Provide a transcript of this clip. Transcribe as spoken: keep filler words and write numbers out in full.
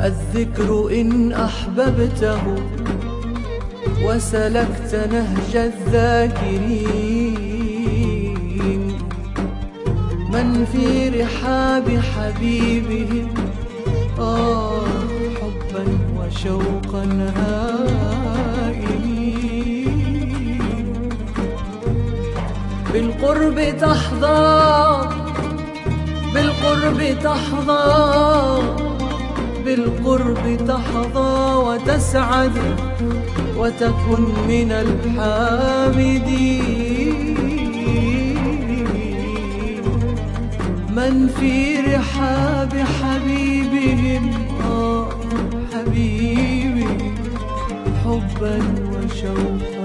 الذكر إن أحببته وسلكت نهج الذاكرين، من في رحاب حبيبهم آه حبا وشوقا هائمين. بالقرب تحظى بالقرب تحظى بالقرب تحظى وتسعد وتكن من الحامدين، من في رحاب حبيبهم آه حبيبي حبا وشوقا